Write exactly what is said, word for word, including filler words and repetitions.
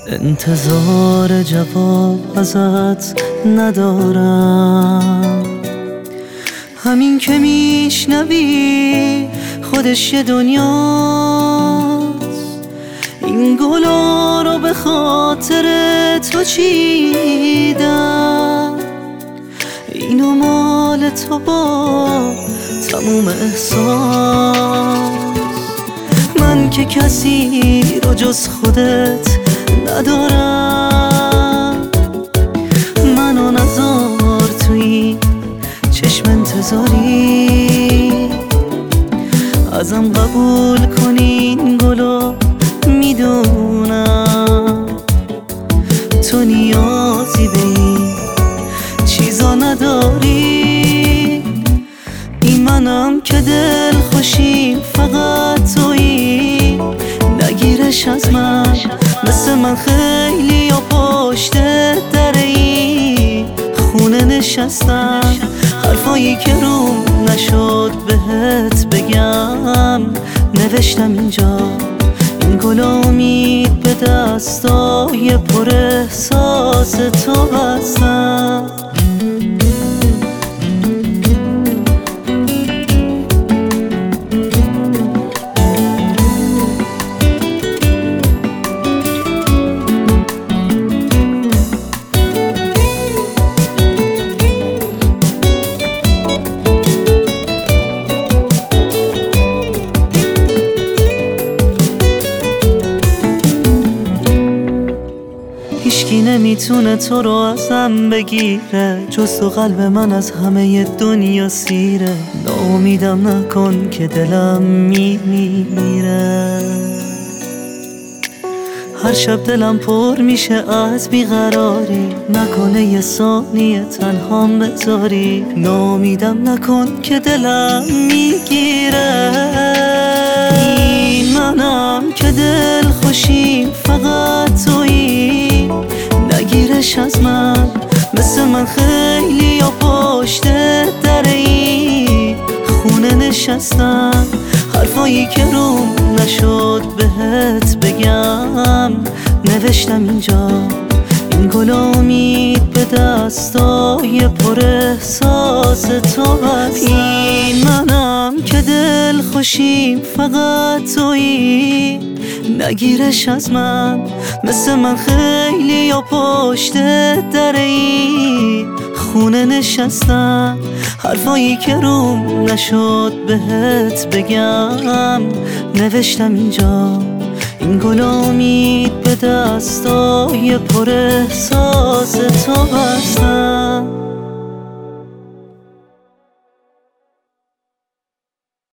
انتظار جواب ازت ندارم، همین که میشنوی خودش یه دنیاست. این گلا رو به خاطر تو چیدم، اینو مال تو با تموم احساس. من که کسی رو جز خودت ندارم، منو نذار توی چشم انتظاری. ازم قبول کنین گلو، میدونم تو نیازی به این چیزا نداری. این منم که دل خوشیم فقط تویی، نگیرش از من مثل من خیلی و پشت در این خونه نشستم. حرفایی که روم نشد بهت بگم نوشتم اینجا. این گل امید به دستای پر احساس تو هستم. هیچکی نمیتونه تو رو ازم بگیره، جز تو قلب من از همه دنیا سیره. ناامیدم نکن که دلم میمیره. هر شب دلم پر میشه از بیقراری، نکنه یه ثانیه تنهام بذاری. ناامیدم نکن که دلم میگیره. این منم که دل خوشیم فقط تویی، نگیرش از من مثل من خیلی و پشت در این خونه نشستم. حرفایی که روم نشد بهت بگم نوشتم اینجا. این گل امید به دستای پر احساس تو هست. این منم که دل خوشیم فقط تویی، نگیرش از من مثل من خیلی و پشت در این خونه نشستم. حرفایی که روم نشد بهت بگم نوشتم اینجا. این گل امید به دستای پر احساس تو هستم.